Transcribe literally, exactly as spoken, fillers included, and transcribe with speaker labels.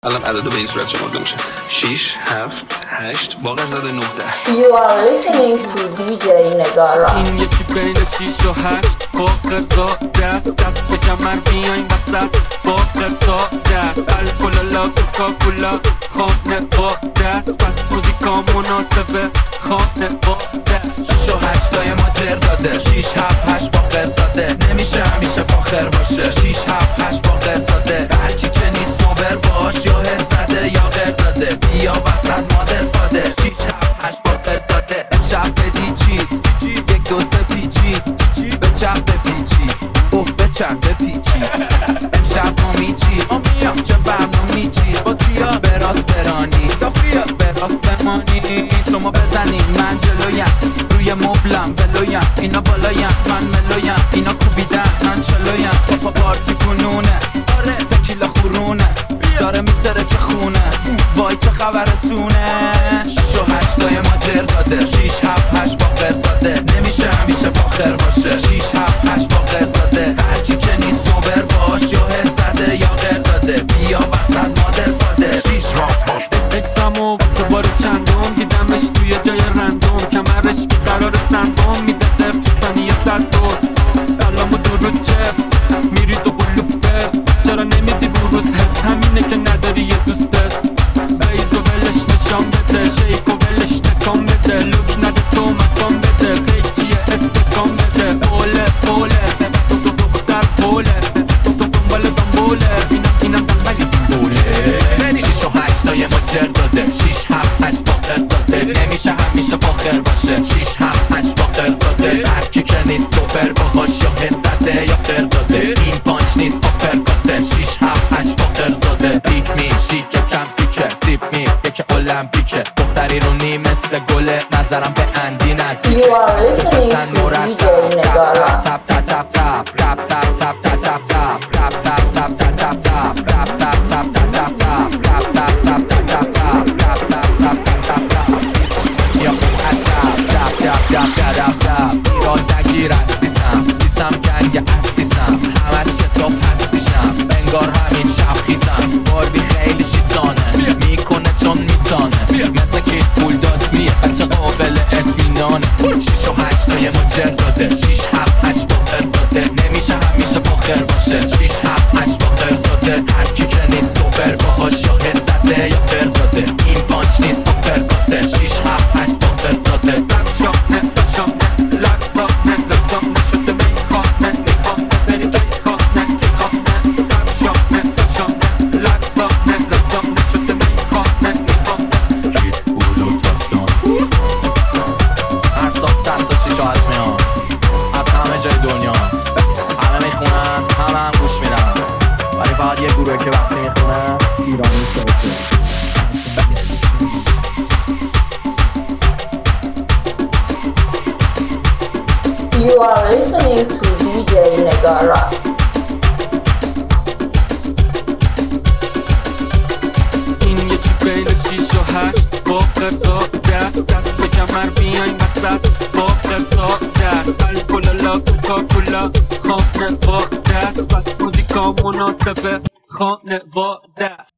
Speaker 1: الان عدد به این صورت شمرده میشه شش هفت هشت باقر زده نه ده.
Speaker 2: You are listening to دی جی نگارا.
Speaker 3: این یکی بین شیش و هشت باقر زاده است، دست به کمر بیاین وسط باقر زاده است، الکل کوکاکولا خانواده است، پس موزیکا مناسبه خانواده.
Speaker 4: شیش و هشتای ما جر داده، شیش هفت هشت باقر زاده، نمیشه همیشه فاخر باشه. شیش هفت هشت باقر زاده، هرکی که نیست سوبر باش یا هد زده یا غیر داده، بیا وسط مادر فاده. شیش هفت هشت باقر زاده، امشب فدی چی یک دو سه پیچی به چپ بپیچی اوه به چپ بپیچی. امشب ما میچی چه برنامه چی با کیا به راست برانی به راست بمانی. شما بزنین من جلویم، روی مبلم بلویم، اینا بالایم من ملویم، اینا کوبیدن من چلویم. پاپا پارتی کنونه آره تکیلا خورونه داره میتره که خونه، وای چه خبرتونه. شیش و هشتای ما جر داده، شیش هفت هشت باقر زاده، نمیشه همیشه فاخر باشه. شیش هفت هشت باقر زاده، هرکی که نیست سوبر باش یا هد زده یا غیر داده، بیا وسط مادر فاده. شیش هفت
Speaker 3: اکسامو واسه بار چندم دیدمش توی جای رندوم، کمرش بیقرار سندوم میده در تو ثانیه صد دور. سلام و درود چرس میری دو بلو فرس، چرا نمیدی بروز حس همینه که نداری یه دوست بس. بیز و ولش نشان بده، شیک و ولش تکان بده، لوک نده تو مکان بده، قیچیه استکان بده. بوله بوله تو تو دختر بوله تو تو دنبال دنبوله، اینم اینم دنبالی بوله. شیش و هشتای ما جر داده، شیش هفت هشت باقر زاده، نمیشه همیشه فاخر باشه. شیش هفت هشت باقر زاده، هرکی که نیست سوپر باهاش یا هد زده یا غیر داده، این پانچ نیست آپرکاته. شیش هفت هشت باقر زاده، پیک می شیکه کم سیکه تیپ می یکی المپیکه، دختری رو نی مثل گله، نظرم به اندی نزدیکه.
Speaker 2: بسن مرتب
Speaker 3: تپ تپ تپ تپ تپ رپ تپ تپ تپ تپ تپ رپ تپ تپ تپ تپ تپ رپ تپ تپ تپ تپ تپ رپ تپ تپ تپ تپ تپ رپ تپ تپ تپ تپ تپ یا ادب رپ رپ رپ رپ رپ ایران نگیر از سیسم سیسم گنگ اسیسم، همش شتاف هست میشم انگار همین شب خیزم. باربی خیلی شیطانه میکنه چون میتانه، مثل کیت پول داد میه بچه قابل اطمینانه. شیش و هشتای ما جر داده، شیش هفت هشت باقر زاده، نمیشه همیشه فاخر باشه. شیش هفت هشت باقر زاده، هرکی که نیست سوپر باهاش یا هد زده یا غیر داده، این پانچ نیست آپرکاته. شیش هفت هشت باقر زاده، زد شانه زد شانه لرزانه لرزانه شده میخانه میخانه بری بیخانه میخانه زد شانه زد شانه لرزانه لرزانه شده میخانه میخانه.
Speaker 4: کیت پول و تاکدان هر سال صد تا شیش و هشت میان از همه جای دنیا، همه میخونن همه هم گوش میدن، ولی فقط یه گروه که وقتی میخونن ایرانی سوشه.
Speaker 2: You are listening to دی جی نگارا.
Speaker 3: این یکی بین شیش و هشت باقر زاده است، دست به کمر بیاین وسط باقر زاده است، الکل کوکاکولا خانواده است، پس موزیکا مناسبه خانواده است.